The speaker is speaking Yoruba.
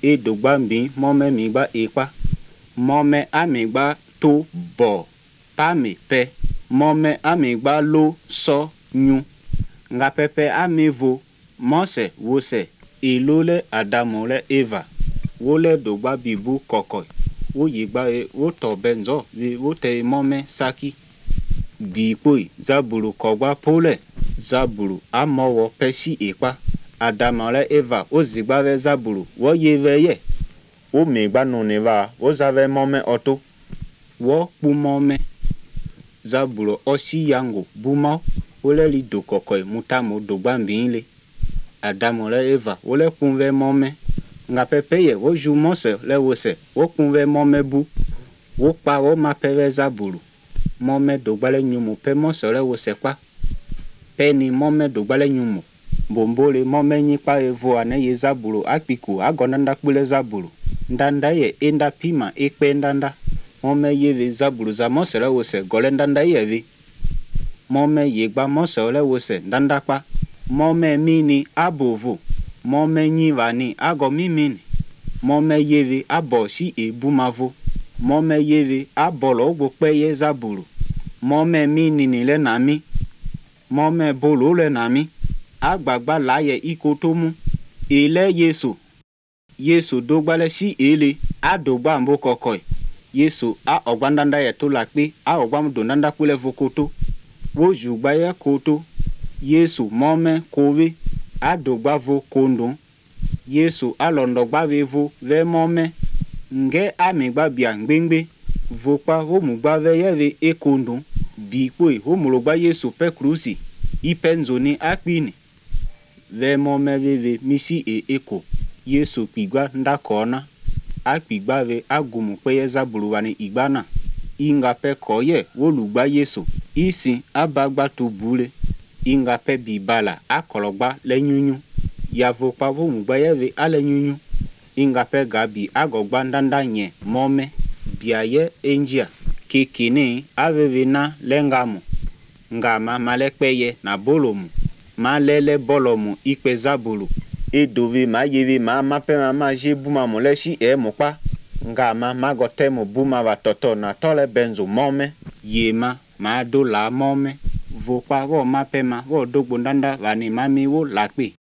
e dogba mbi mome mi gba ekpa mome ami gba to bo pa mi pe mome ami gba lo so nyu nga pepe ami vo mose wose ilole Adamu le Eva wole dogba bibu kokoi wo yigba wo to benzo vi wo te mome saki bi koi zaburu kogba pole zaburu amowo pesi ekpa Adamu le Eva o zigba ve zaburu wo yeveye o megba noneva o zave mome oto wo pu mome zaburu osi yango buma wole li do kokoi mutamo dogba mbinle Adamu le Eva wole kunve mome nga pepeye wo ju mose le wose wo kunve mome bu wo pa wo mapeve zaburu mome dogbale nyumu pe mose le wose kwa peni mome dogbale nyumu bombole mome nyipa evo ane ye zaburu akpiku agonanda kpule zaburu ndanda ye enda pima ekpe ndanda mome yeve zaburu za mose le wose gole ndanda yevi mome yegba mose le wose ndanda kwa mome mini abovo mome nyivani ago mimini mome yeve abo si ebumavo mome yeve abolo ogbo peye zaburu mome mini ni le nami mome bolo le nami agbagba laye ikotomu ele yesu dogbale si ele adogba mbo kokoi yesu a ogbandanda ye to lakpe a ogbam donanda kule vokoto wo jugba ye koto yesu mome kowe adogba vo kondo yesu alondogba vevo ve mome nge amigba bia ngbengbe vokpa homugba ve yeve ekondo bikwe homulogba yesu pe krusi ipenzoni akpini ve mome veve misi eko yesu pigba ndakona akpigba ve agumu peye zaburu wani igbana inga pe koye wolugba yesu isi abagba tubule inga pe bibala akologba le nyunyu yavo pa vo mugba yeve ale nyunyu inga pe gabi agogba ndanda nye mome biaye enjia kekene aveve na lengamu ngama malekpeye na bolomu malele bolomu ikpe zabulu edove ma yeve ma mape ma je buma moleshi mokpa ngama magote mo buma va toto na tole benzo mome yema ma do la mome vokpa wo mape ma wo dogbo ndanda vani mami wo lakpe